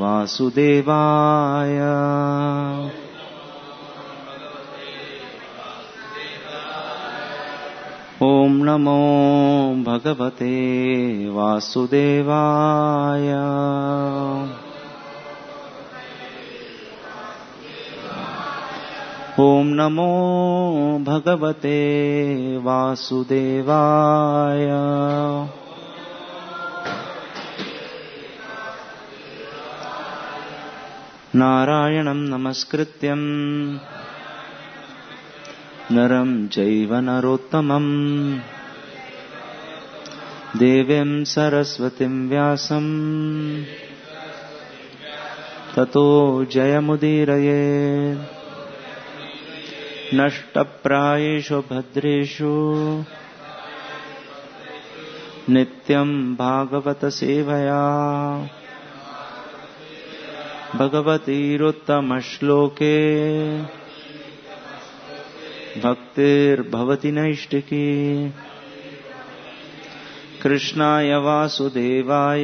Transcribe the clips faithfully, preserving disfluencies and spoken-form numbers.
वासुदेवाय। ओम नमो भगवते वासुदेवाय। ओम नमो भगवते वासुदेवाय। नारायणं नमस्कृत्यं नरं चैव नरोत्तमं देवीं सरस्वतीं व्यासं ततो जयमुदीरये। नष्टप्रायेषु भद्रेषु नित्यं भागवत सेवया भगवतीरुत्तमश्लोके भक्तिर्भवति नैष्टिकी। कृष्णाय वासुदेवाय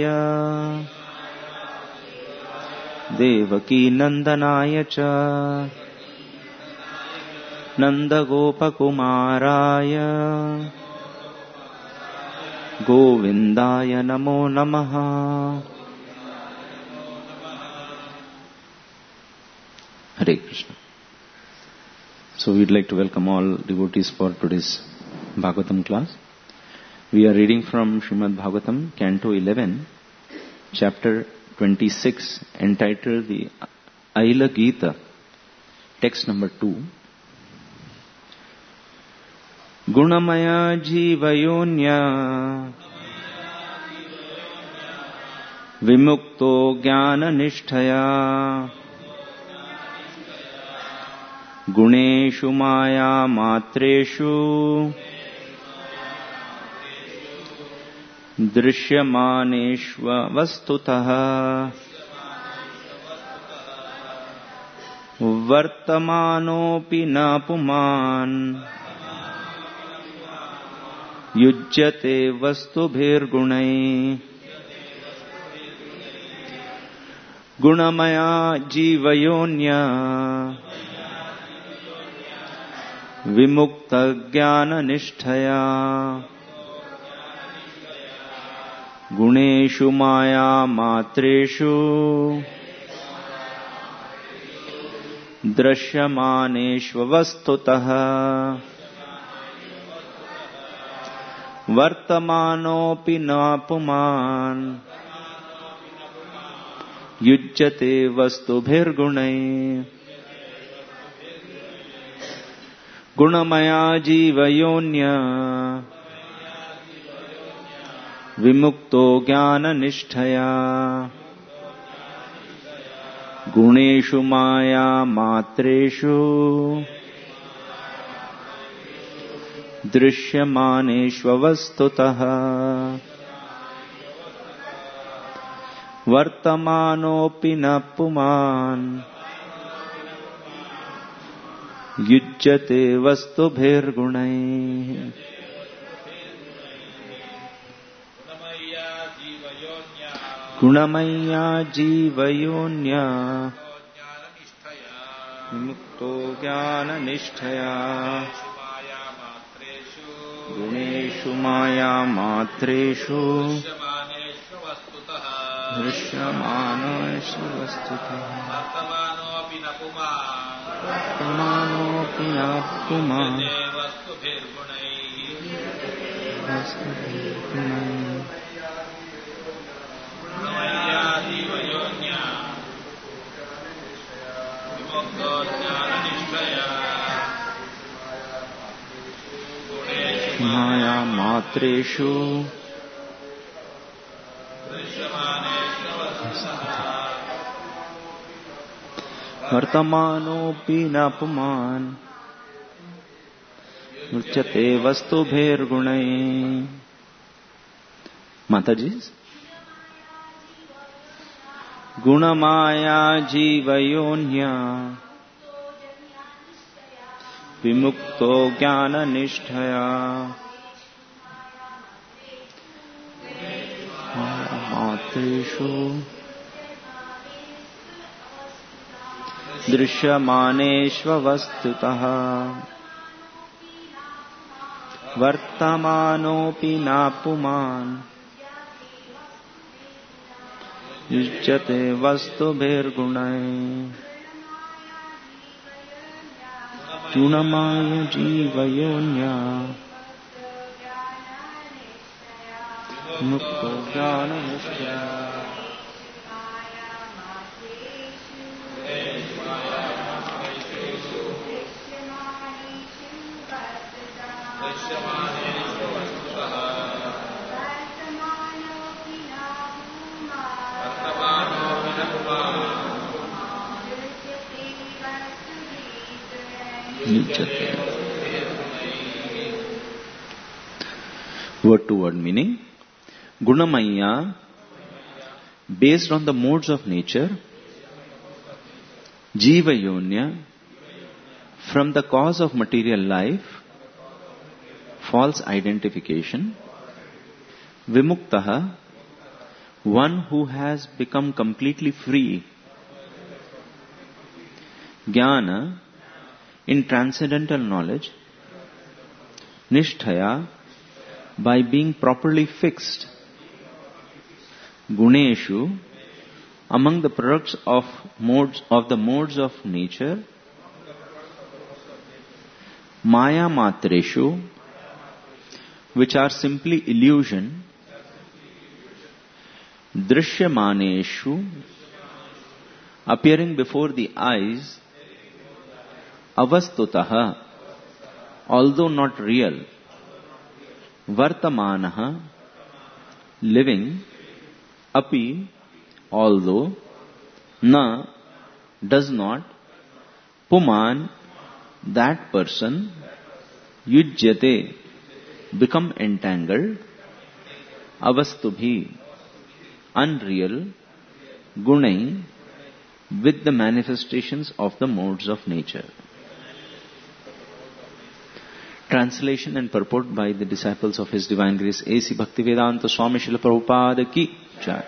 देवकी नंदनाय च नंदगोपकुमाराय गोविंदाय नमो नमः। Hare Krishna. So we'd like to welcome all devotees for today's Bhagavatam class. We are reading from Srimad Bhagavatam, Canto eleven, Chapter twenty-six, entitled the Aila Gita, text number two. Gunamaya jivayonya vimukto jnana nishtaya गुणेषु माया मात्रेषु दृश्यमानेष्व वस्तुतः वर्तमानोऽपि न पुमान् युज्यते वस्तुभिर्गुणैः। गुणमया जीवयोन्या विमुक्त ज्ञान निष्ठया गुणेषु माया मात्रेषु दृश्यमानेष्व वस्तुतः वर्तमानोऽपि न पुमान् युज्यते वस्तुभिर्गुणैः। गुणमया जीवयोन्या विमुक्तो ज्ञान निष्ठया गुणेषु माया मात्रेषु दृश्यमानेष्व वस्तुतः वर्तमानोऽपि न पुमान् युज्यते वस्तुभिर्गुणैः। गुणमय्या जीवयोन्या विमुक्तो ज्ञाननिष्ठया गुणेषु माया मात्रेषु दृश्यमानेषु वस्तुतः वर्तमानोऽपि न पुमान् माया मात्रेषु वर्तमानोऽपि न पुमान् युज्यते वस्तुभिर्गुणैः। माताजी, गुणमाया जीवयोन्या विमुक्तो ज्ञाननिष्ठया मात्रेषु दृश्यमानेष्वस्तुतः वर्तमानोऽपि न पुमान् युज्यते वस्तुभिर्गुणैः गुणमाय जीवयोन्या मुक्तो ज्ञाननिष्ठया Word to word meaning. Gunamaya, based on the modes of nature. Jiva Yonya, from the cause of material life. False identification. Vimuktaha, one who has become completely free. Jnana, in transcendental knowledge. Nisthaya, by being properly fixed. Guneshu, among the products of modes of the modes of nature. Maya matreshu, which are simply illusion. Drishyamaneshu, appearing before the eyes. Avastutaha, although not real. Vartamanaha, living. Api, although. Na, does not. Puman, that person. Yujyate, become entangled. Avastubhi, unreal. Gunai, with the manifestations of the modes of nature. Translation and purport by the disciples of His Divine Grace A C Bhaktivedanta Swami Srila Prabhupada Ki Jai.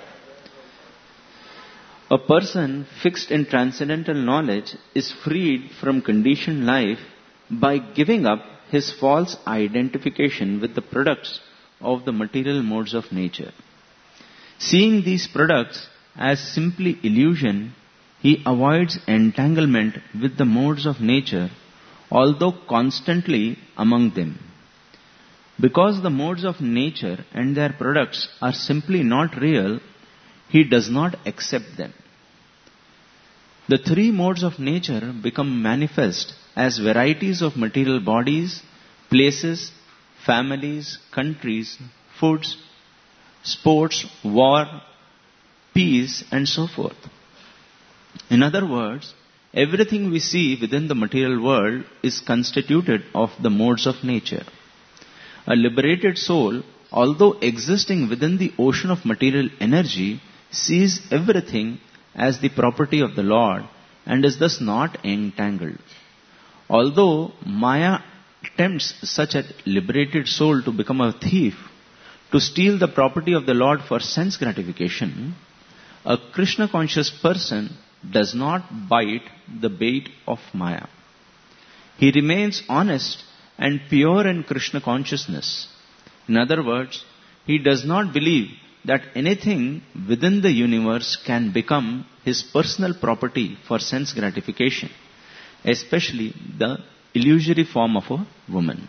A person fixed in transcendental knowledge is freed from conditioned life by giving up his false identification with the products of the material modes of nature. Seeing these products as simply illusion, he avoids entanglement with the modes of nature, although constantly among them. Because the modes of nature and their products are simply not real, he does not accept them. The three modes of nature become manifest as varieties of material bodies, places, families, countries, foods, sports, war, peace, and so forth. In other words, everything we see within the material world is constituted of the modes of nature. A liberated soul, although existing within the ocean of material energy, sees everything as the property of the Lord and is thus not entangled. Although Maya tempts such a liberated soul to become a thief, to steal the property of the Lord for sense gratification, a Krishna-conscious person does not bite the bait of Maya. He remains honest and pure in Krishna consciousness. In other words, he does not believe that anything within the universe can become his personal property for sense gratification, especially the illusory form of a woman.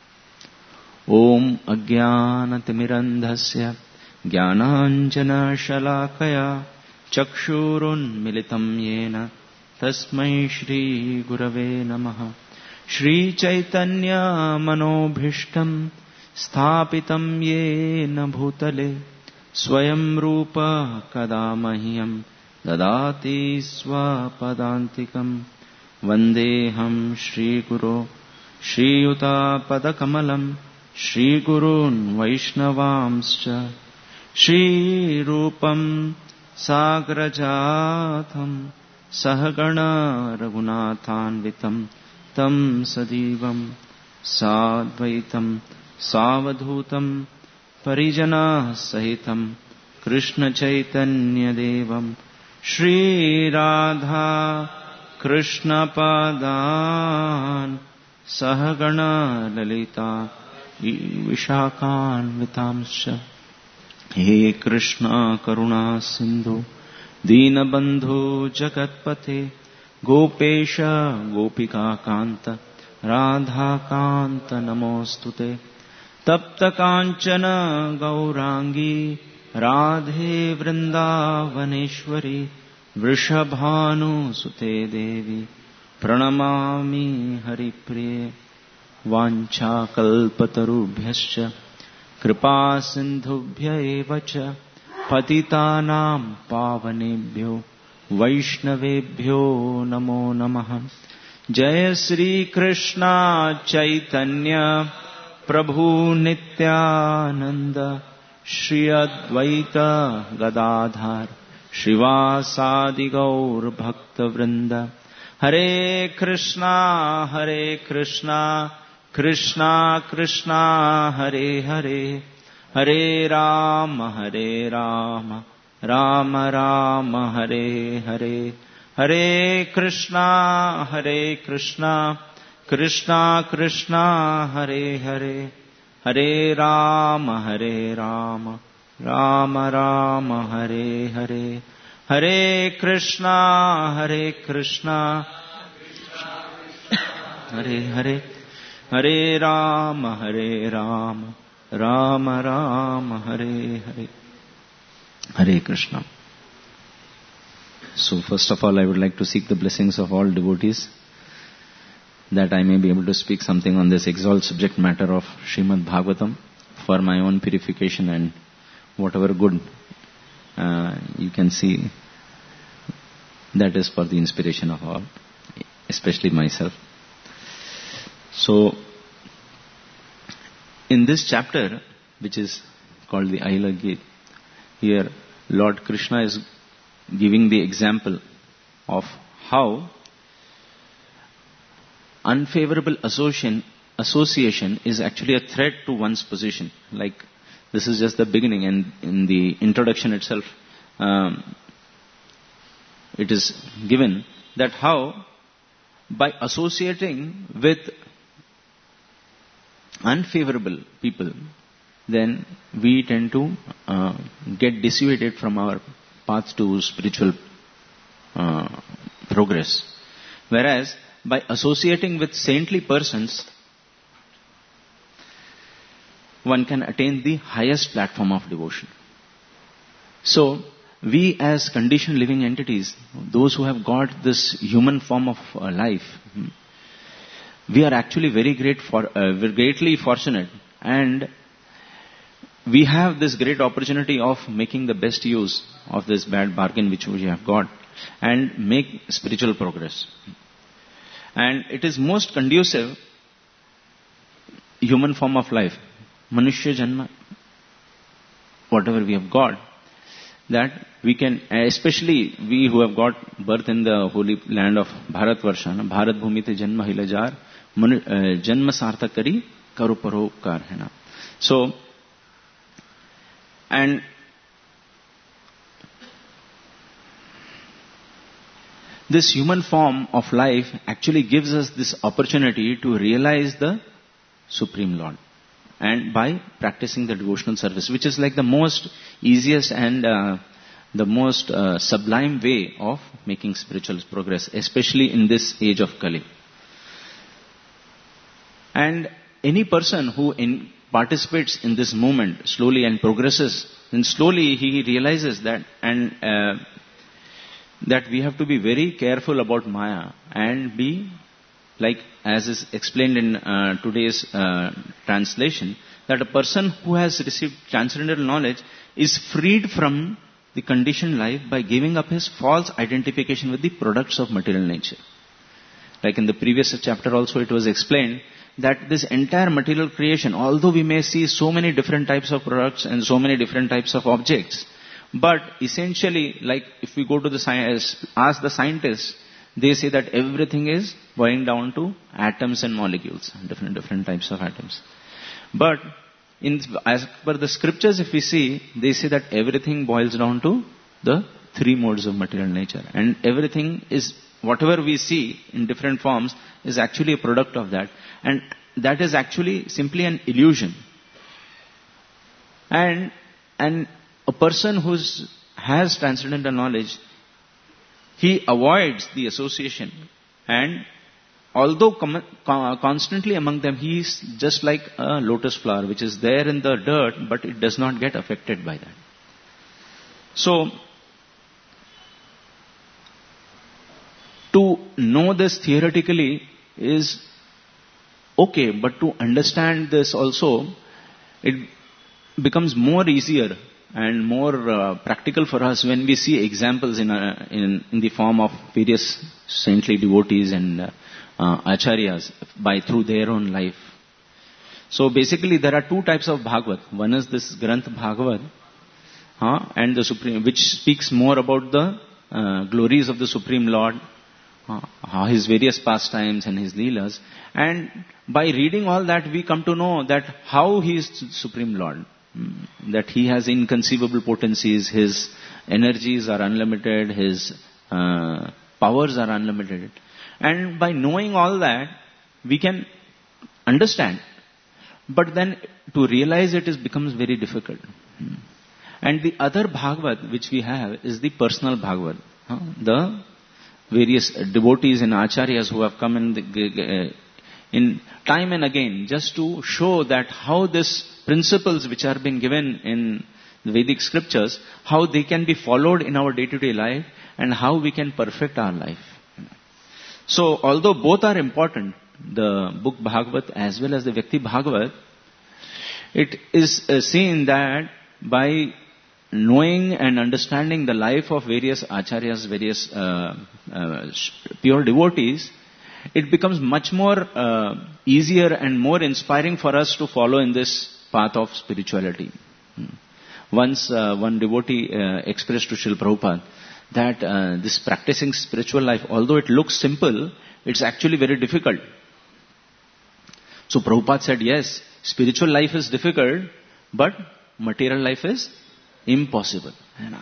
Om Ajnanatimirandhasya Jnananjana Shalakaya Chakshurun Militam Yena Tasmai Shri Gurave Namaha. Shri Chaitanya Manobhishtam Sthapitam Yena Bhutale Swayam Rupa Kadamahyam Dadati Swapadantikam Vandeham Shri Guru Shri Yuta Padakamalam Shri Gurun Vaishnavamscha Shri Rupam Sagrajatham Sahagana Raghunathanvitam Tam Sadivam Sadvaitam Savadhutam Parijana Sahitam Krishna Chaitanya Devam Shri Radha Krishna Padan Sahagana Lalita Vishakan Vitamsha He Krishna Karuna Sindhu Deenabandhu Jagatpate Gopesha Gopika Kanta Radha Kanta Namostute Tapta Kanchana Gaurangi Radhe Vrindavaneshwari Vrishabhanu Sute Devi Pranamami Haripriye Vancha Kalpatarubhyascha Kripa Sindhubhya Evacha Patitanam Pavanebhyo Vaishnavebhyo Namo Namaha Jaya Sri Krishna Chaitanya Prabhu Nityananda Shri Advaita Gadadhar Shrivasadi Gaur Bhakta Vrinda Hare Krishna Hare Krishna Krishna Krishna Hare Hare Hare Rama Hare Rama Rama Rama Hare Hare Hare Krishna Hare Krishna Krishna Krishna Hare Hare Hare Rama Hare Rama Rama Rama Hare Hare Hare Krishna Hare Krishna Hare Hare Hare Rama Hare Rama Rama Rama Hare Hare Hare Krishna. So first of all, I would like to seek the blessings of all devotees that I may be able to speak something on this exalted subject matter of Srimad Bhagavatam for my own purification and whatever good uh, you can see, that is for the inspiration of all, especially myself. So, in this chapter, which is called the Ahila Gita, here Lord Krishna is giving the example of how unfavorable association, association is actually a threat to one's position. Like, this is just the beginning, and in the introduction itself, um, it is given that how by associating with unfavorable people, then we tend to uh, get dissuaded from our path to spiritual uh, progress. Whereas, by associating with saintly persons, one can attain the highest platform of devotion. So, we as conditioned living entities, those who have got this human form of uh, life, we are actually very great for, uh, we're greatly fortunate, and we have this great opportunity of making the best use of this bad bargain which we have got and make spiritual progress. And it is most conducive human form of life, Manushya Janma, whatever we have got, that we can, especially we who have got birth in the holy land of Bharatvarsha, Bharat Bhumi te Janma Hilajar, Janma Sarthakari Karu Paropkar hai na. So, and this human form of life actually gives us this opportunity to realize the Supreme Lord. And by practicing the devotional service, which is like the most easiest and uh, the most uh, sublime way of making spiritual progress, especially in this age of Kali. And any person who in participates in this movement slowly and progresses, then slowly he realizes that and uh, that we have to be very careful about Maya and be, like as is explained in uh, today's uh, translation, that a person who has received transcendental knowledge is freed from the conditioned life by giving up his false identification with the products of material nature. Like in the previous chapter also it was explained that this entire material creation, although we may see so many different types of products and so many different types of objects, but essentially, like if we go to the science, ask the scientists, they say that everything is boiling down to atoms and molecules, different different types of atoms. But in, as per the scriptures, if we see, they say that everything boils down to the three modes of material nature, and everything is whatever we see in different forms is actually a product of that. And that is actually simply an illusion. And, and a person who has transcendental knowledge, he avoids the association. And although com- con- constantly among them, he is just like a lotus flower which is there in the dirt, but it does not get affected by that. So, to know this theoretically is okay, but to understand this also, it becomes more easier and more uh, practical for us when we see examples in, uh, in, in the form of various saintly devotees and uh, uh, acharyas by through their own life. So basically there are two types of Bhagavad. One is this Granth Bhagavad, uh, and the Supreme, which speaks more about the uh, glories of the Supreme Lord, uh, his various pastimes and his leelas. And by reading all that, we come to know that how he is Supreme Lord. That he has inconceivable potencies, his energies are unlimited, his uh, powers are unlimited. And by knowing all that, we can understand. But then to realize it is becomes very difficult. And the other Bhagavad which we have is the personal Bhagavad. Huh? The various devotees and acharyas who have come in, the, in time and again just to show that how this principles which are being given in the Vedic scriptures, how they can be followed in our day-to-day life and how we can perfect our life. So, although both are important, the book Bhagavad as well as the Vyakti Bhagavad, it is uh, seen that by knowing and understanding the life of various acharyas, various uh, uh, pure devotees, it becomes much more uh, easier and more inspiring for us to follow in this path of spirituality. Once uh, one devotee uh, expressed to Srila Prabhupada that uh, this practicing spiritual life, although it looks simple, it's actually very difficult. So Prabhupada said, yes, spiritual life is difficult, but material life is impossible.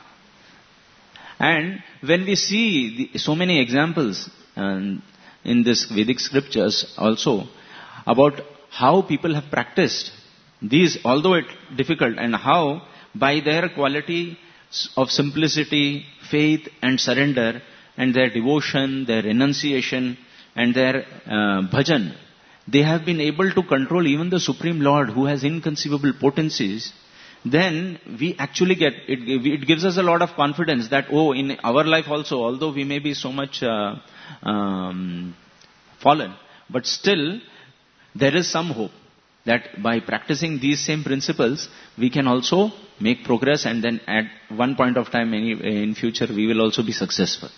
And when we see the, so many examples um, in this Vedic scriptures also about how people have practiced these, although it difficult, and how by their quality of simplicity, faith and surrender and their devotion, their renunciation and their uh, bhajan, they have been able to control even the Supreme Lord who has inconceivable potencies. Then we actually get, it, it gives us a lot of confidence that, oh, in our life also, although we may be so much uh, um, fallen, but still there is some hope that by practicing these same principles, we can also make progress, and then at one point of time in future we will also be successful.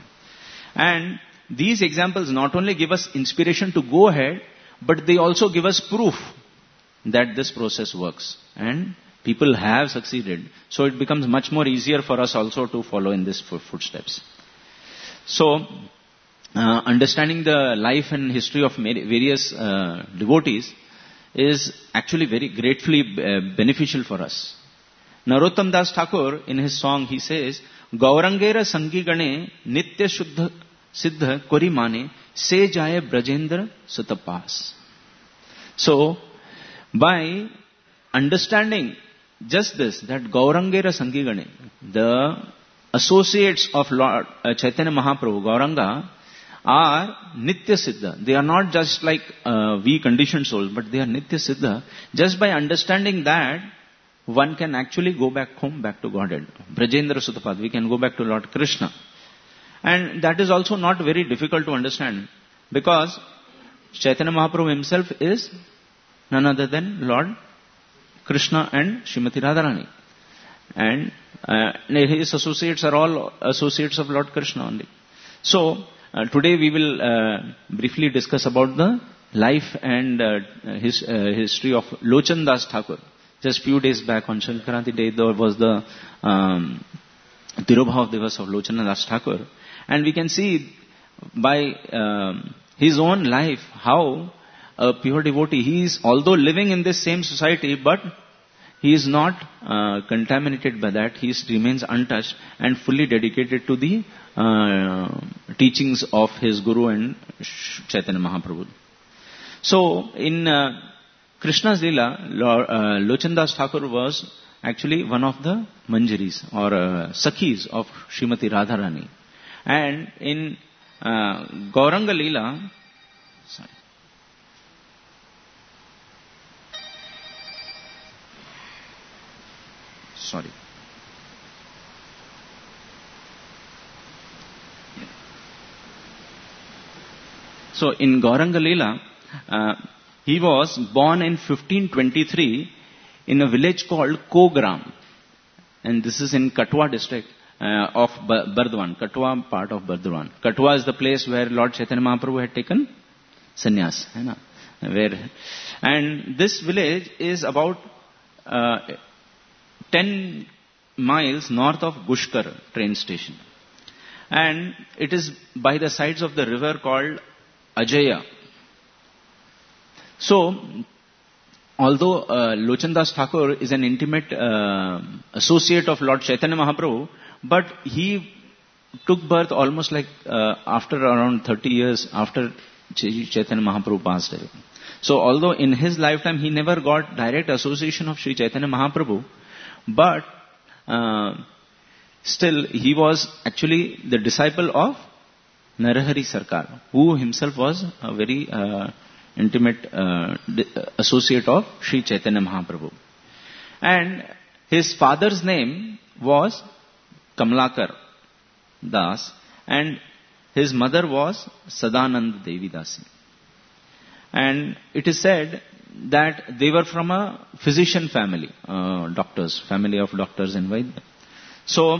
And these examples not only give us inspiration to go ahead, but they also give us proof that this process works. And people have succeeded. So it becomes much more easier for us also to follow in these footsteps. So, uh, understanding the life and history of various uh, devotees is actually very gratefully uh, beneficial for us. Narottam Das Thakur, in his song, he says, Gaurangera Sangi Gane Nitya Shuddha Siddha Kori Mane Se Jaye Brajendra Sutapas. So, by understanding just this, that Gaurangera Sangi Gane, the associates of Lord uh, Chaitanya Mahaprabhu, Gauranga, are Nitya Siddha. They are not just like uh, we conditioned souls, but they are Nitya Siddha. Just by understanding that, one can actually go back home, back to Godhead. Brajendra Sutapad, we can go back to Lord Krishna. And that is also not very difficult to understand, because Chaitanya Mahaprabhu himself is none other than Lord Krishna and Srimati Radharani. And uh, his associates are all associates of Lord Krishna only. So, uh, today we will uh, briefly discuss about the life and uh, his uh, history of Lochan Das Thakur. Just few days back on Shankranti Day, there was the um, Tirobhav Divas of Lochan Das Thakur. And we can see by um, his own life how a pure devotee, he is although living in this same society, but he is not uh, contaminated by that. He is, remains untouched and fully dedicated to the uh, teachings of his Guru and Chaitanya Mahaprabhu. So, in uh, Krishna's Leela, Lord, uh, Lochandas Thakur was actually one of the Manjaris or uh, Sakhis of Srimati Radharani. And in uh, Gauranga Leela, sorry, sorry. So in Gauranga Leela, uh, he was born in fifteen twenty-three in a village called Kogram. And this is in Katwa district uh, of Bardwan, Katwa part of Bardwan. Katwa is the place where Lord Chaitanya Mahaprabhu had taken sannyas. Hai na? Where, and this village is about uh, ten miles north of Gushkar train station. And it is by the sides of the river called Ajaya. So, although uh, Lochandas Thakur is an intimate uh, associate of Lord Chaitanya Mahaprabhu, but he took birth almost like uh, after around thirty years after Chaitanya Mahaprabhu passed away. So, although in his lifetime he never got direct association of Sri Chaitanya Mahaprabhu, but uh, still he was actually the disciple of Narahari Sarkar, who himself was a very uh, intimate uh, associate of Sri Chaitanya Mahaprabhu. And his father's name was Kamlakar Das, and his mother was Sadanand Devi Dasi. And it is said that they were from a physician family, uh, doctors, family of doctors in Vaidya. So,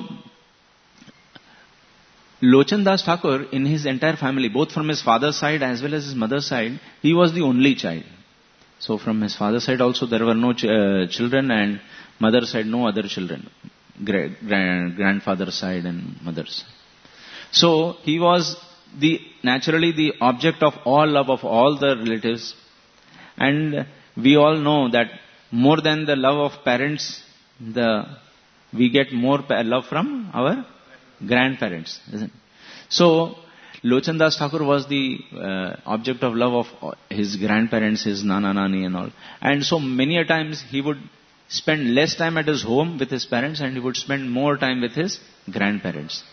Lochandas Thakur, in his entire family, both from his father's side as well as his mother's side, he was the only child. So from his father's side also there were no ch- uh, children, and mother's side no other children. Gra- grand- grandfather's side and mother's side. So he was the naturally the object of all love of all the relatives. And we all know that more than the love of parents, the we get more pa- love from our grandparents, isn't it? So, Lochandas Thakur was the uh, object of love of his grandparents, his nana, nani and all. And so many a times he would spend less time at his home with his parents and he would spend more time with his grandparents.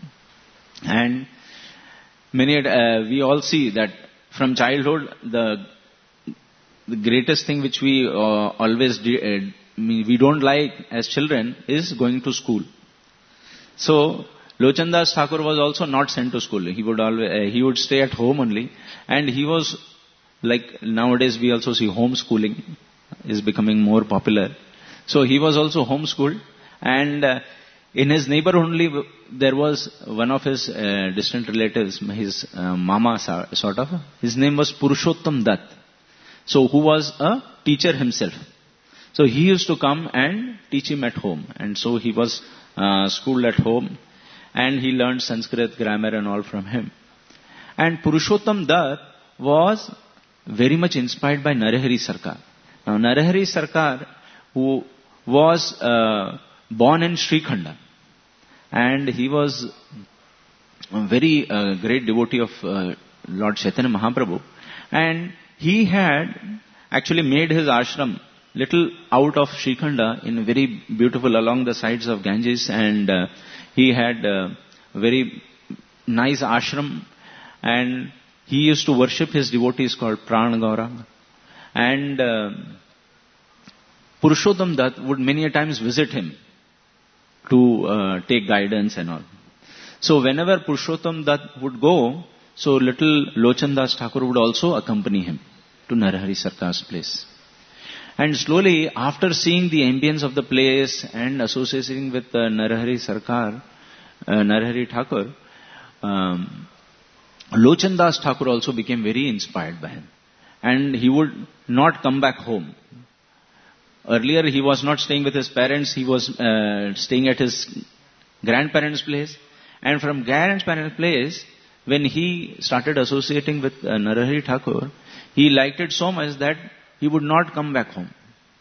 And many, uh, we all see that from childhood, the, the greatest thing which we uh, always, de- uh, we don't like as children is going to school. So, Lochandas Thakur was also not sent to school. He would always, uh, he would stay at home only. And he was, like nowadays we also see homeschooling is becoming more popular. So he was also homeschooled. And uh, in his neighborhood only, there was one of his uh, distant relatives, his uh, mama sort of. His name was Purushottam Dutt. So who was a teacher himself. So he used to come and teach him at home. And so he was uh, schooled at home. And he learned Sanskrit, grammar and all from him. And Purushottam Dutt was very much inspired by Narahari Sarkar. Now Narahari Sarkar, who was uh, born in Srikhanda, and he was a very uh, great devotee of uh, Lord Chaitanya Mahaprabhu, and he had actually made his ashram little out of Srikhanda in very beautiful along the sides of Ganges, and uh, he had a very nice ashram, and he used to worship his devotees called Prana Gauranga. And uh, Purushottam Dutt would many a times visit him to uh, take guidance and all. So whenever Purushottam Dutt would go, so little Lochandas Thakur would also accompany him to Narahari Sarkar's place. And slowly, after seeing the ambience of the place and associating with uh, Narahari Sarkar, uh, Narahari Thakur, um, Lochandas Thakur also became very inspired by him. And he would not come back home. Earlier, he was not staying with his parents, he was uh, staying at his grandparents' place. And from grandparents' place, when he started associating with uh, Narahari Thakur, he liked it so much that he would not come back home.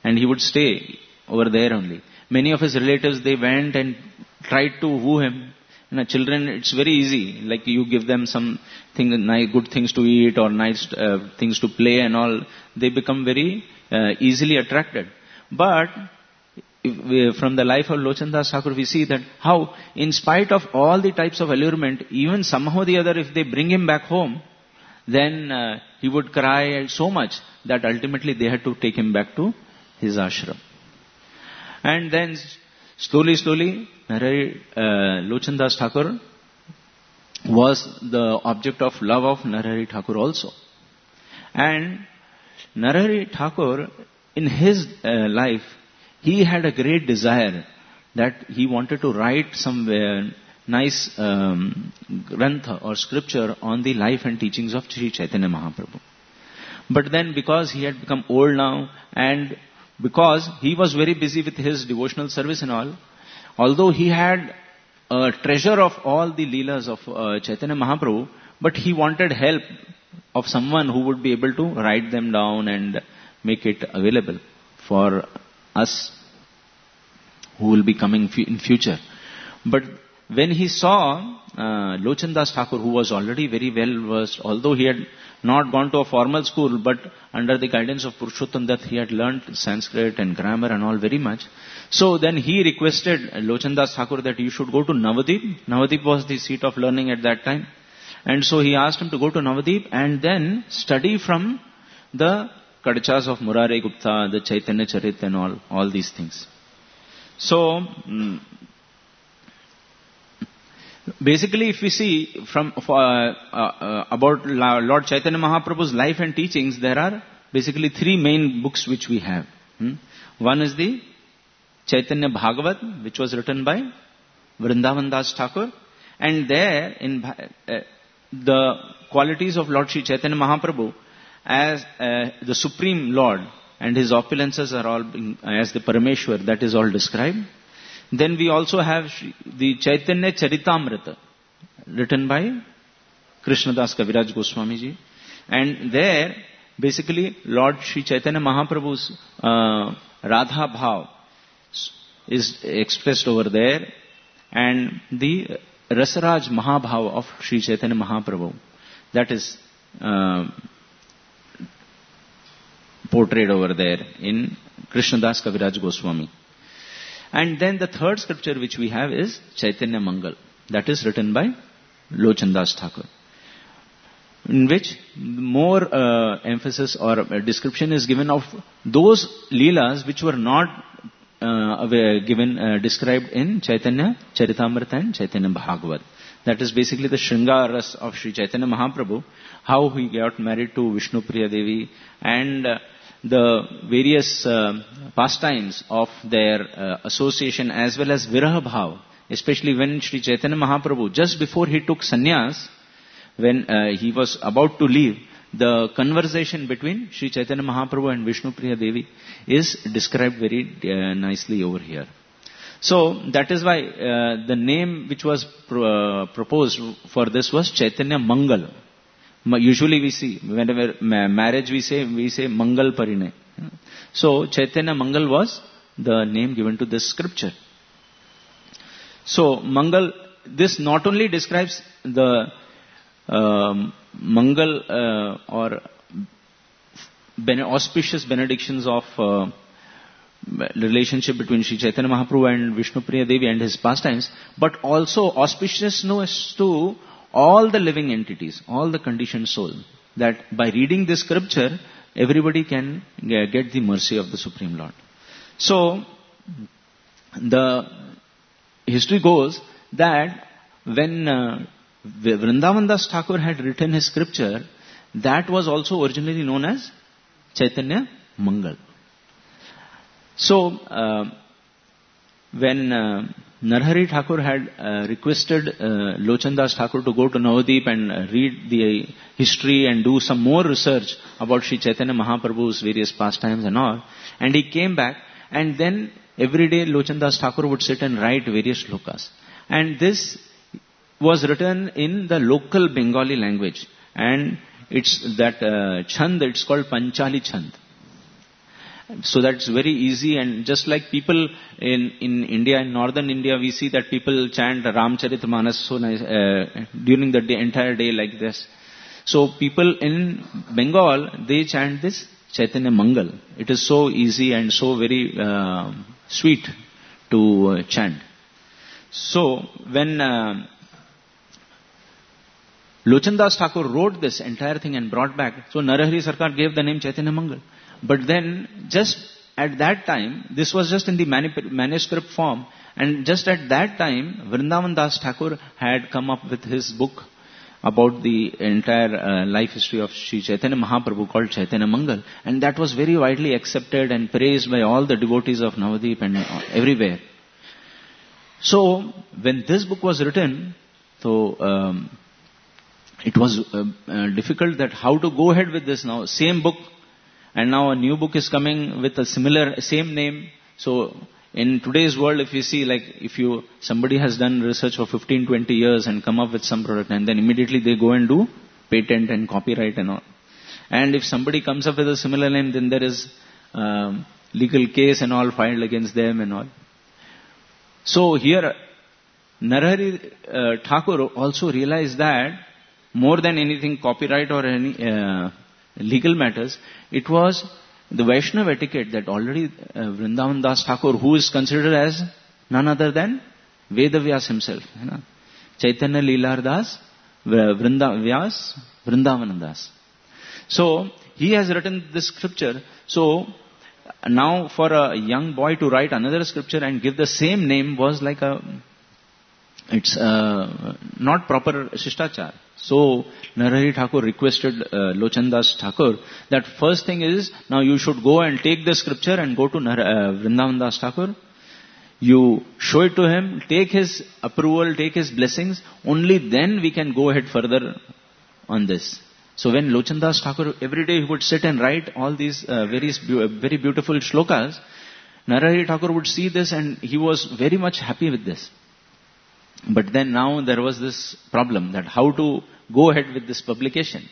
and he would stay over there only. Many of his relatives, they went and tried to woo him. You know, children, it's very easy. Like you give them some thing, nice, good things to eat or nice uh, things to play and all. They become very uh, easily attracted. But if we, from the life of Lochan Das Thakur, we see that how, in spite of all the types of allurement, even somehow or the other, if they bring him back home, then uh, he would cry so much that ultimately they had to take him back to his ashram. And then slowly, slowly, Narahari uh, Lochan Das Thakur was the object of love of Narahari Thakur also. And Narahari Thakur, in his uh, life, he had a great desire that he wanted to write some uh, nice um, grantha or scripture on the life and teachings of Sri Chaitanya Mahaprabhu. But then because he had become old now and because he was very busy with his devotional service and all, although he had a treasure of all the leelas of uh, Chaitanya Mahaprabhu, but he wanted help of someone who would be able to write them down and make it available for us who will be coming in future. But when he saw uh, Lochan Das Thakur, who was already very well versed, although he had not gone to a formal school, but under the guidance of Purushottam Dutt, he had learnt Sanskrit and grammar and all very much. So then he requested Lochan Das Thakur that you should go to Navadip. Navadip was the seat of learning at that time. And so he asked him to go to Navadip and then study from the Kadachas of Murare Gupta, the Chaitanya Charit and all, all these things. So, mm, basically if we see from uh, uh, about Lord Chaitanya Mahaprabhu's life and teachings, there are basically three main books which we have. Hmm? One is the Chaitanya Bhagavat, which was written by Vrindavan Das Thakur. And there, in uh, the qualities of Lord Sri Chaitanya Mahaprabhu as uh, the Supreme Lord and his opulences are all being, as the Parameshwar, that is all described. Then we also have the Chaitanya Charitamrita, written by Krishnadas Kaviraj Goswami ji. And there, basically, Lord Sri Chaitanya Mahaprabhu's uh, Radha Bhav is expressed over there. And the Rasaraj Mahabhav of Sri Chaitanya Mahaprabhu, that is uh, portrayed over there in Krishnadas Kaviraj Goswami. And then the third scripture which we have is Chaitanya Mangal, that is written by Lochan Das Thakur, in which more uh, emphasis or uh, description is given of those leelas which were not uh, given, uh, described in Chaitanya Charitamrita and Chaitanya Bhagavat. That is basically the Shringar Ras of Sri Chaitanya Mahaprabhu, how he got married to Vishnu Priya Devi, and uh, the various uh, pastimes of their uh, association, as well as Viraha Bhav, especially when Sri Chaitanya Mahaprabhu, just before he took sannyas, when uh, he was about to leave, the conversation between Sri Chaitanya Mahaprabhu and Vishnu Priya Devi is described very uh, nicely over here. So that is why uh, the name which was pro- uh, proposed for this was Chaitanya Mangal. Usually we see, whenever marriage we say, we say Mangal Parinay. So Chaitanya Mangal was the name given to this scripture. So Mangal, this not only describes the um, Mangal uh, or ben- auspicious benedictions of uh, relationship between Sri Chaitanya Mahaprabhu and Vishnu Priya Devi and his pastimes, but also auspiciousness to all the living entities, all the conditioned soul, that by reading this scripture, everybody can get the mercy of the Supreme Lord. So, the history goes that when uh, Vrindavan Das Thakur had written his scripture, that was also originally known as Chaitanya Mangal. So, uh, when uh, Narahari Thakur had uh, requested uh, Lochan Das Thakur to go to Navadip and uh, read the history and do some more research about Sri Chaitanya Mahaprabhu's various pastimes and all, and he came back, and then every day Lochan Das Thakur would sit and write various shlokas. And this was written in the local Bengali language, and it's that uh, chand, it's called Panchali Chand. So that's very easy, and just like people in, in India, in northern India, we see that people chant Ramcharitmanas so nice, uh, during the day, entire day like this. So people in Bengal, they chant this Chaitanya Mangal. It is so easy and so very uh, sweet to uh, chant. So when uh, Lochan Das Thakur wrote this entire thing and brought back, so Narahari Sarkar gave the name Chaitanya Mangal. But then, just at that time, this was just in the manuscript form, and just at that time, Vrindavan Das Thakur had come up with his book about the entire uh, life history of Sri Chaitanya Mahaprabhu called Chaitanya Mangal, and that was very widely accepted and praised by all the devotees of Navadip and everywhere. So, when this book was written, so um, it was uh, uh, difficult that how to go ahead with this now. Same book. And now a new book is coming with a similar, same name. So, in today's world, if you see, like, if you, somebody has done research for fifteen, twenty years and come up with some product, and then immediately they go and do patent and copyright and all. And if somebody comes up with a similar name, then there is um, legal case and all filed against them and all. So here, Narahari uh, Thakur also realized that more than anything copyright or any uh, legal matters, it was the Vaishnava etiquette that already uh, Vrindavan Das Thakur, who is considered as none other than Vedavyas himself, you know, Chaitanya Leelar Das, Vrindavyas, Vrindavan Das. So, he has written this scripture. So, now for a young boy to write another scripture and give the same name was like a, it's uh, not proper Shishtachar. So, Narahari Thakur requested uh, Lochan Das Thakur that first thing is, now you should go and take the scripture and go to Nar- uh, Vrindavan Das Thakur. You show it to him, take his approval, take his blessings, only then we can go ahead further on this. So when Lochan Das Thakur, every day he would sit and write all these uh, very, very beautiful shlokas, Narahari Thakur would see this and he was very much happy with this. But then now there was this problem that how to go ahead with this publication.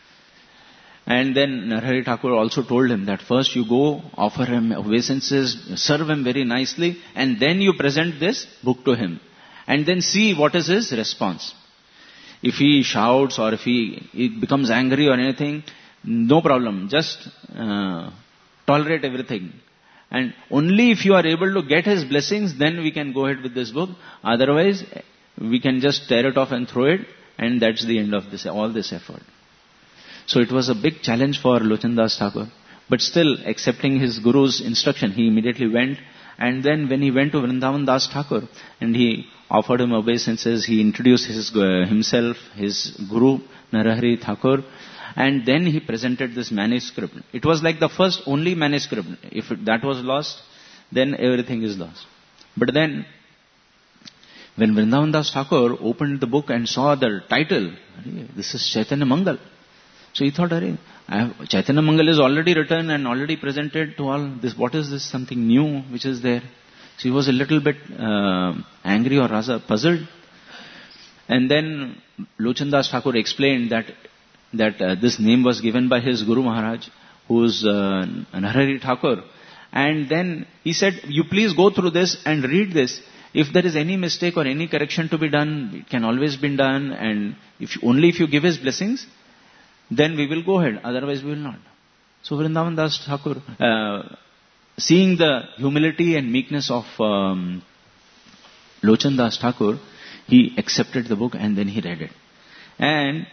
And then Narahari Thakur also told him that first you go, offer him obeisances, serve him very nicely, and then you present this book to him. And then see what is his response. If he shouts or if he, he becomes angry or anything, no problem. Just uh, tolerate everything. And only if you are able to get his blessings, then we can go ahead with this book. Otherwise, we can just tear it off and throw it, and that's the end of this, all this effort. So it was a big challenge for Lochan Das Thakur. But still, accepting his guru's instruction, he immediately went. And then when he went to Vrindavan Das Thakur, and he offered him obeisances, he introduced his, uh, himself, his guru, Narahari Thakur, and then he presented this manuscript. It was like the first only manuscript. If it, that was lost, then everything is lost. But then, when Vrindavan Das Thakur opened the book and saw the title, this is Chaitanya Mangal. So he thought, I have, Chaitanya Mangal is already written and already presented to all. This, what is this? Something new which is there. So he was a little bit uh, angry or rather puzzled. And then Lochan Das Thakur explained that that uh, this name was given by his Guru Maharaj, who is uh, Narahari Thakur. And then he said, you please go through this and read this. If there is any mistake or any correction to be done, it can always be done. And if only if you give his blessings, then we will go ahead. Otherwise we will not. So Vrindavan Das Thakur, uh, seeing the humility and meekness of um, Lochan Das Thakur, he accepted the book and then he read it. And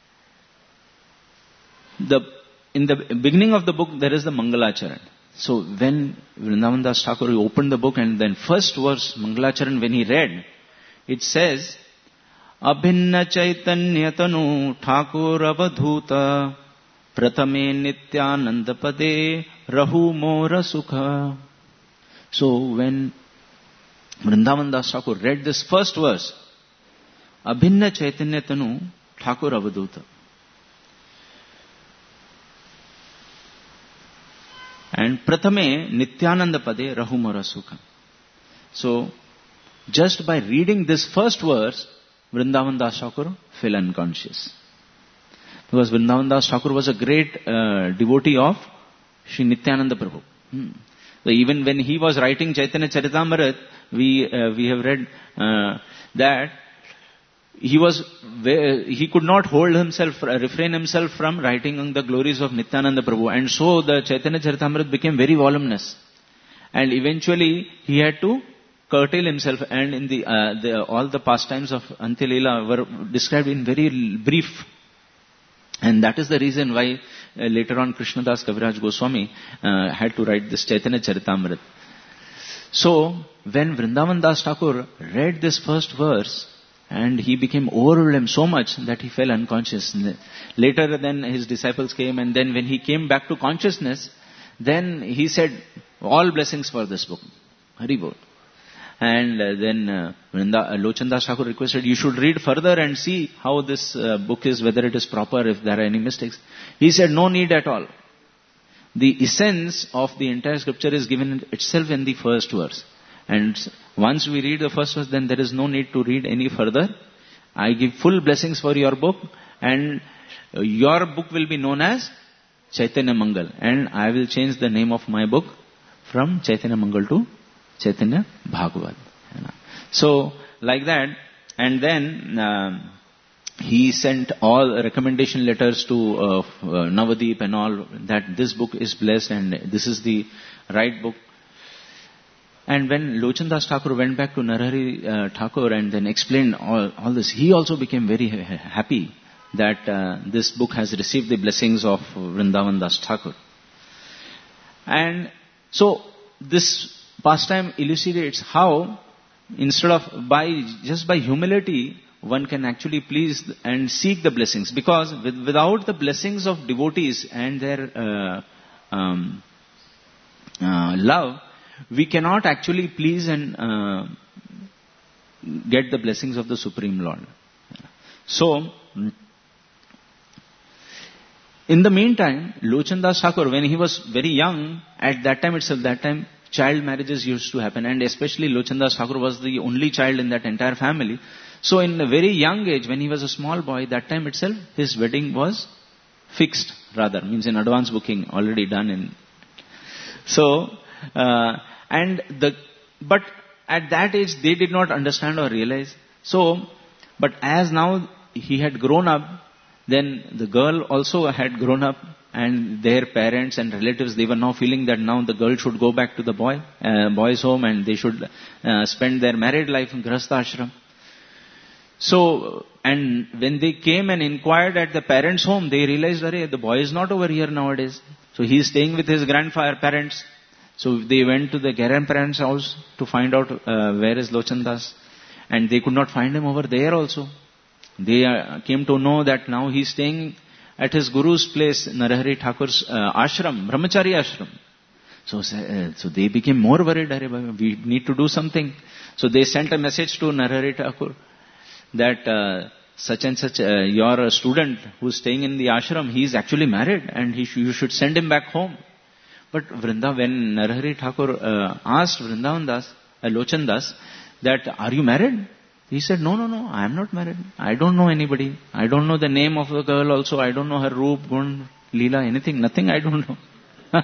the in the beginning of the book, there is the Mangalacharan. So when Vrindavan Das Thakur opened the book and then first verse, Mangalacharan, when he read, it says, Abhinna Chaitanya Tanu Thakur Avadhuta Pratame Nityananda Pade Rahu Mora Sukha. So when Vrindavan Das Thakur read this first verse, Abhinna Chaitanya Tanu Thakur Avadhuta. And Prathame Nityananda Pade Rahumara Sukha. So, just by reading this first verse, Vrindavan Das Thakur fell unconscious. Because Vrindavan Das Thakur was a great uh, devotee of Sri Nityananda Prabhu. Hmm. So even when he was writing Chaitanya Charitamrita, we uh, we have read uh, that he was he could not hold himself, refrain himself from writing on the glories of Nityananda Prabhu, and so the Chaitanya Charitamrita became very voluminous, and eventually he had to curtail himself, and in the, uh, the all the pastimes of Antya Leela were described in very brief. And that is the reason why uh, later on Krishnadas Kaviraj Goswami uh, had to write this Chaitanya Charitamrita. So when Vrindavan Das Thakur read this first verse, and he became overwhelmed so much that he fell unconscious. Later then his disciples came, and then when he came back to consciousness, then he said, all blessings for this book. Hari Bol. And uh, then uh, Vrinda, uh, Lochan Das Thakur requested, you should read further and see how this uh, book is, whether it is proper, if there are any mistakes. He said, no need at all. The essence of the entire scripture is given itself in the first verse. And once we read the first verse, then there is no need to read any further. I give full blessings for your book, and uh, your book will be known as Chaitanya Mangal. And I will change the name of my book from Chaitanya Mangal to Chaitanya Bhagavad. So, like that, and then uh, he sent all recommendation letters to uh, uh, Navadip and all, that this book is blessed and this is the right book. And when Lochan Das Thakur went back to Narahari uh, Thakur and then explained all, all this, he also became very ha- happy that uh, this book has received the blessings of Vrindavan Das Thakur. And so, this pastime elucidates how, instead of by just by humility, one can actually please and seek the blessings. Because with, without the blessings of devotees and their uh, um, uh, love, we cannot actually please and uh, get the blessings of the Supreme Lord. So, in the meantime, Lochan Das Thakur, when he was very young, at that time itself, that time, child marriages used to happen, and especially Lochan Das Thakur was the only child in that entire family. So in a very young age, when he was a small boy, that time itself, his wedding was fixed, rather, means in advance booking, already done in. So, uh, and the, but at that age, they did not understand or realize. So, but as now he had grown up, then the girl also had grown up, and their parents and relatives, they were now feeling that now the girl should go back to the boy, uh, boy's home, and they should uh, spend their married life in Grihastha ashram. So, and when they came and inquired at the parents' home, they realized, Arey, the boy is not over here nowadays. So he is staying with his grandparents. So they went to the grandparents' house to find out uh, where is Lochan Das, and they could not find him over there also. They uh, came to know that now he is staying at his guru's place, Narahari Thakur's uh, ashram, Brahmachari ashram. So, uh, so they became more worried, we need to do something. So they sent a message to Narahari Thakur that uh, such and such, uh, your student who is staying in the ashram, he is actually married, and he sh- you should send him back home. But Vrinda, when Narahari Thakur uh, asked Vrindavan Das, uh, Lochan Das, that, are you married? He said, no, no, no, I am not married. I don't know anybody. I don't know the name of the girl also. I don't know her roop, gun, leela, anything. Nothing I don't know.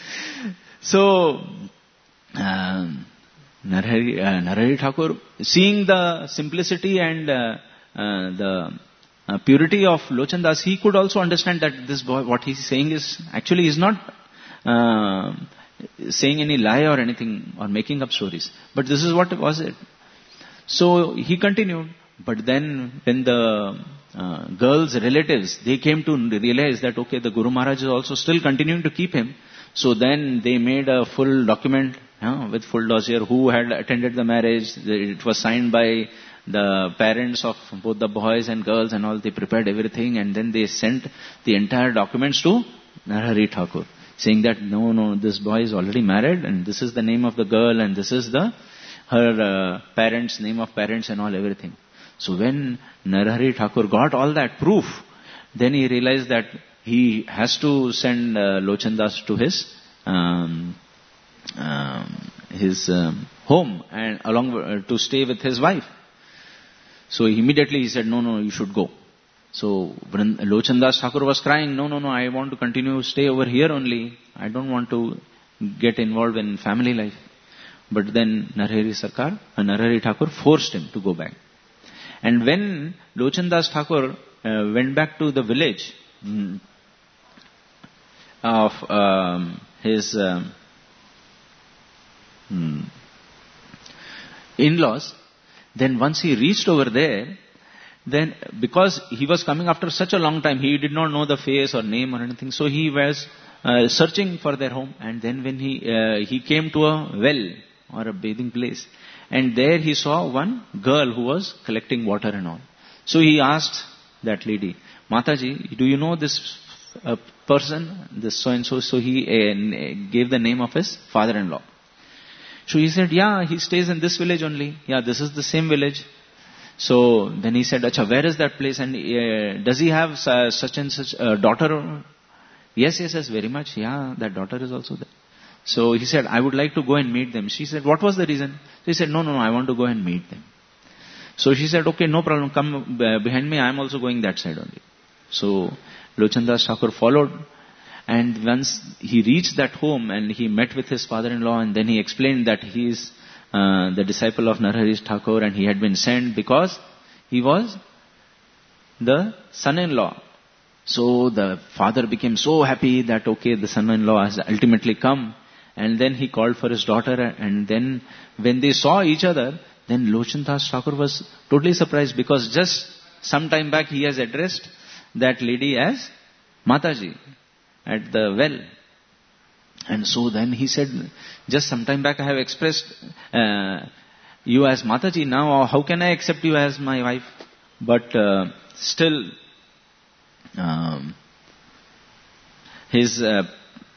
So, uh, Narahari, uh, Narahari Thakur, seeing the simplicity and uh, uh, the uh, purity of Lochan Das, he could also understand that this boy, what he is saying is, actually he is not uh, saying any lie or anything, or making up stories. But this is what was it. So he continued, but then when the uh, girl's relatives, they came to realize that, okay, the Guru Maharaj is also still continuing to keep him. So then they made a full document uh, with full dossier who had attended the marriage. It was signed by the parents of both the boys and girls and all. They prepared everything, and then they sent the entire documents to Narahari Thakur, saying that, no, no, this boy is already married, and this is the name of the girl, and this is the her uh, parents, name of parents and all, everything. So when Narahari Thakur got all that proof, then he realized that he has to send uh, Lochan Das to his um, um, his um, home and along uh, to stay with his wife. So immediately he said, no, no, you should go. So Lochan Das Thakur was crying, no, no, no, I want to continue, stay over here only. I don't want to get involved in family life. But then Narahari Sarkar, uh, Narahari Thakur forced him to go back. And when Lochan Das Thakur uh, went back to the village mm, of um, his um, mm, in-laws, then once he reached over there, then because he was coming after such a long time, he did not know the face or name or anything, so he was uh, searching for their home. And then when he uh, he came to a well or a bathing place, and there he saw one girl who was collecting water and all. So he asked that lady, Mataji, do you know this uh, person, this so and so? So he uh, gave the name of his father-in-law. So he said, yeah, he stays in this village only. Yeah, this is the same village. So then he said, Acha, where is that place? And uh, does he have uh, such and such a daughter? Yes, yes, yes, very much. Yeah, that daughter is also there. So he said, I would like to go and meet them. She said, what was the reason? So he said, no, no, no, I want to go and meet them. So she said, okay, no problem, come behind me, I am also going that side only. So Lochan Das Thakur followed, and once he reached that home and he met with his father-in-law, and then he explained that he is uh, the disciple of Narahari Thakur and he had been sent because he was the son-in-law. So the father became so happy that, okay, the son-in-law has ultimately come. And then he called for his daughter, and then when they saw each other, then Lochan Das Thakur was totally surprised, because just some time back he has addressed that lady as Mataji at the well. And so then he said, just some time back I have expressed uh, you as Mataji, now how can I accept you as my wife? But uh, still um, his uh,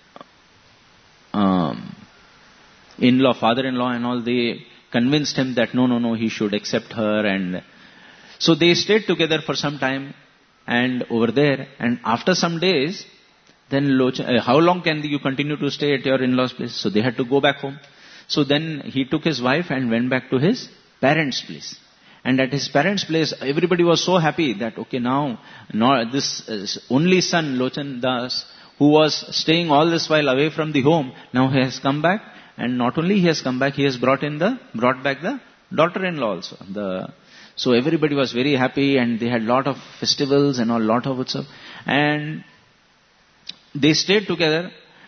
Um, in-law, father-in-law and all, they convinced him that no, no, no, he should accept her. And so they stayed together for some time and over there. And after some days, then Lochan, uh, how long can you continue to stay at your in-law's place? So they had to go back home. So then he took his wife and went back to his parents' place. And at his parents' place, everybody was so happy that, okay, now, now this uh, only son, Lochan Das, who was staying all this while away from the home, now he has come back, and not only he has come back, he has brought in the brought back the daughter-in-law also. The so everybody was very happy, and they had lot of festivals and all lot of stuff, and they stayed together.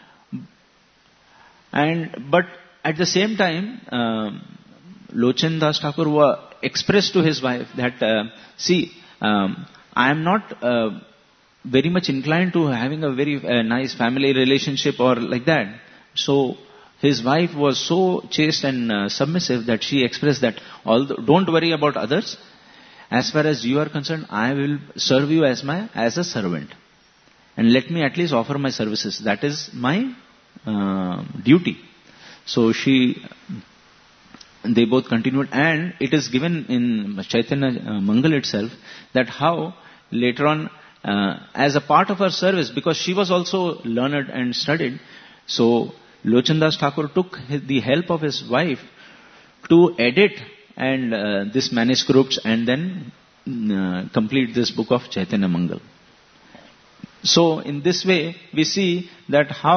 And but at the same time, um, Lochan Das Thakur expressed to his wife that, uh, see, um, I am not Uh, very much inclined to having a very uh, nice family relationship or like that. So his wife was so chaste and uh, submissive that she expressed that, although, don't worry about others. As far as you are concerned, I will serve you as my as a servant, and let me at least offer my services. That is my uh, duty. So she, they both continued, and it is given in Chaitanya uh, Mangal itself that how later on, Uh, as a part of her service, because she was also learned and studied, so Lochan Das Thakur took his, the help of his wife to edit and uh, this manuscripts and then uh, complete this book of Chaitanya Mangal. So in this way, we see that how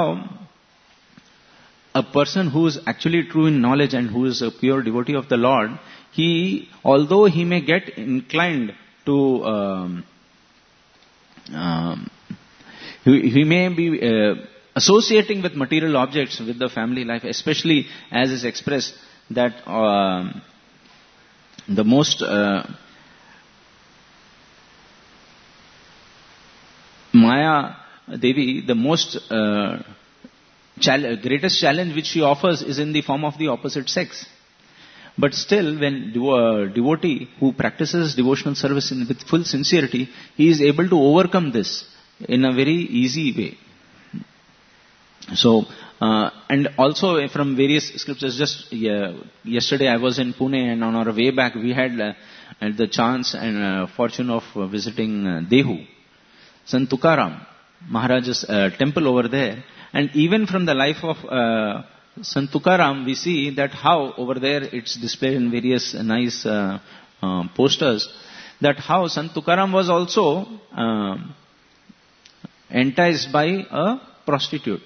a person who is actually true in knowledge and who is a pure devotee of the Lord, he, although he may get inclined to um, Um, he, he may be uh, associating with material objects with the family life, especially as is expressed that uh, the most uh, Maya Devi, the most uh, chal- greatest challenge which she offers is in the form of the opposite sex. But still, when a devotee who practices devotional service in, with full sincerity, he is able to overcome this in a very easy way. So, uh, and also from various scriptures, just yeah, yesterday I was in Pune, and on our way back we had uh, the chance and uh, fortune of uh, visiting uh, Dehu, Sant Tukaram Maharaj's uh, temple over there. And even from the life of uh, Sant Tukaram, we see that how over there it's displayed in various nice uh, uh, posters, that how Sant Tukaram was also uh, enticed by a prostitute.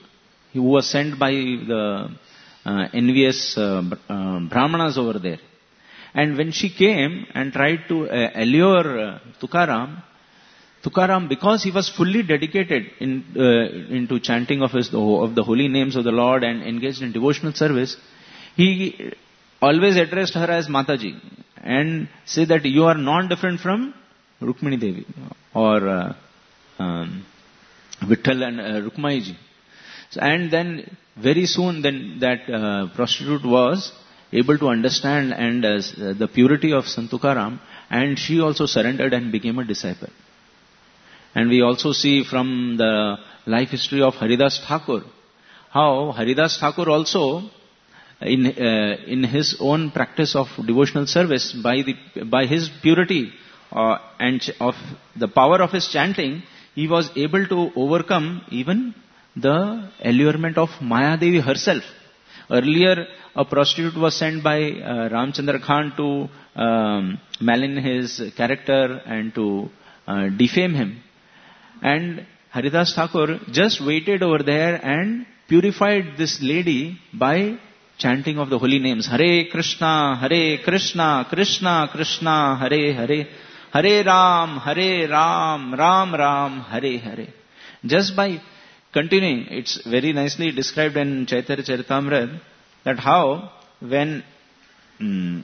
who was sent by the uh, envious uh, uh, Brahmanas over there. And when she came and tried to uh, allure uh, Tukaram, Tukaram, because he was fully dedicated in, uh, into chanting of, his, of the holy names of the Lord and engaged in devotional service, he always addressed her as Mataji and said that you are non-different from Rukmini Devi or uh, um, Vitthal and uh, Rukmaiji. So, and then very soon then that uh, prostitute was able to understand and uh, the purity of Sant Tukaram, and she also surrendered and became a disciple. And we also see from the life history of Haridas Thakur, how Haridas Thakur also, in uh, in his own practice of devotional service, by the by his purity uh, and ch- of the power of his chanting, he was able to overcome even the allurement of Maya Devi herself. Earlier, a prostitute was sent by uh, Ramchandra Khan to um, malign his character and to uh, defame him. And Haridas Thakur just waited over there and purified this lady by chanting of the holy names. Hare Krishna, Hare Krishna, Krishna Krishna, Hare Hare, Hare Ram, Hare Ram, Ram Ram, Hare Hare. Just by continuing, it's very nicely described in Chaitanya Charitamrita that how when mm,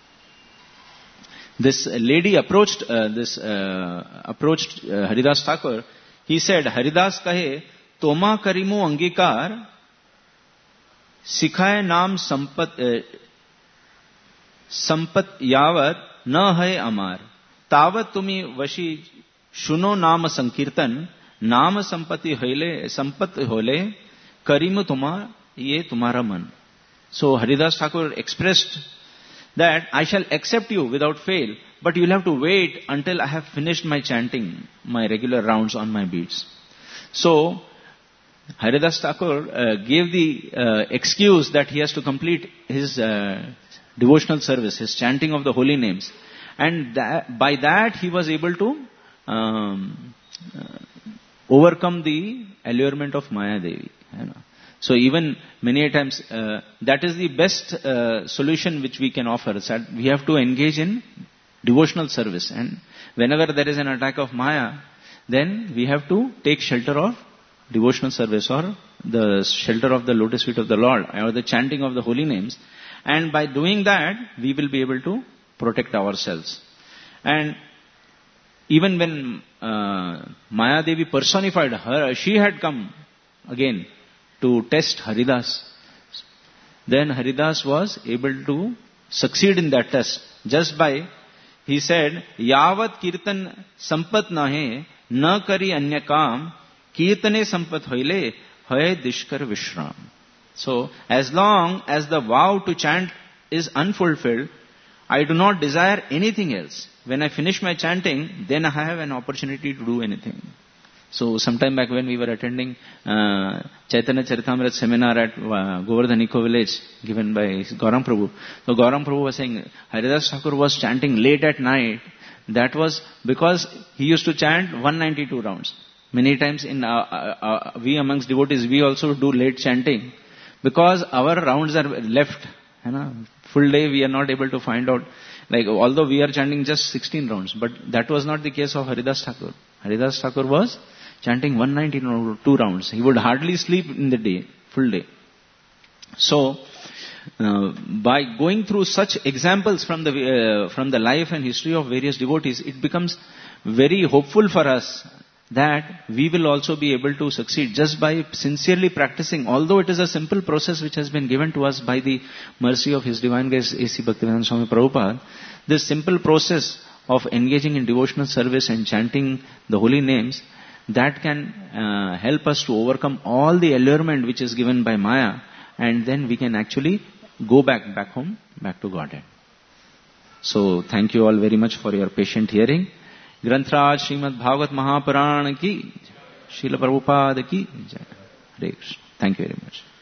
this lady approached uh, this uh, approached uh, Haridas Thakur, he said, Haridas kahe, Toma karimu angikar, sikhaye naam sampat uh, sampat yavat na hai amar, tavat tumi vashi shuno naam sankirtan, naam sampati hole, sampat hole, karimu tuma ye tumhara man. So Haridas Thakur expressed that I shall accept you without fail, but you'll have to wait until I have finished my chanting, my regular rounds on my beads. So Haridas Thakur uh, gave the uh, excuse that he has to complete his uh, devotional service, his chanting of the holy names. And that, by that he was able to um, uh, overcome the allurement of Maya Devi. You know. So even many times, uh, that is the best uh, solution which we can offer. That we have to engage in devotional service. And whenever there is an attack of Maya, then we have to take shelter of devotional service or the shelter of the lotus feet of the Lord or the chanting of the holy names. And by doing that, we will be able to protect ourselves. And even when uh, Maya Devi personified her, she had come again to test Haridas. Then Haridas was able to succeed in that test. Just by, he said, Yavat kirtan sampat nahe, na kari anya kam, kirtane sampat hoile, hoye dishkar vishram. So, as long as the vow to chant is unfulfilled, I do not desire anything else. When I finish my chanting, then I have an opportunity to do anything. So, sometime back when we were attending uh, Chaitanya Charitamrita seminar at uh, Govardhan Eco Village, given by Gauram Prabhu. So, Gauram Prabhu was saying, Haridas Thakur was chanting late at night. That was because he used to chant one hundred ninety-two rounds. Many times in uh, uh, uh, we amongst devotees, we also do late chanting. Because our rounds are left. You know, full day we are not able to find out. Like, although we are chanting just sixteen rounds. But that was not the case of Haridas Thakur. Haridas Thakur was chanting one hundred ninety-two rounds. He would hardly sleep in the day, full day. So, uh, by going through such examples from the uh, from the life and history of various devotees, it becomes very hopeful for us that we will also be able to succeed just by sincerely practicing. Although it is a simple process which has been given to us by the mercy of His Divine Grace A C Bhaktivedanta Swami Prabhupada, this simple process of engaging in devotional service and chanting the holy names, that can uh, help us to overcome all the allurement which is given by Maya, and then we can actually go back, back home, back to Godhead. So, thank you all very much for your patient hearing. Grantraj Srimad Bhagavat Mahapuran ki, Srila Prabhupada ki, Hare Krishna. Thank you very much.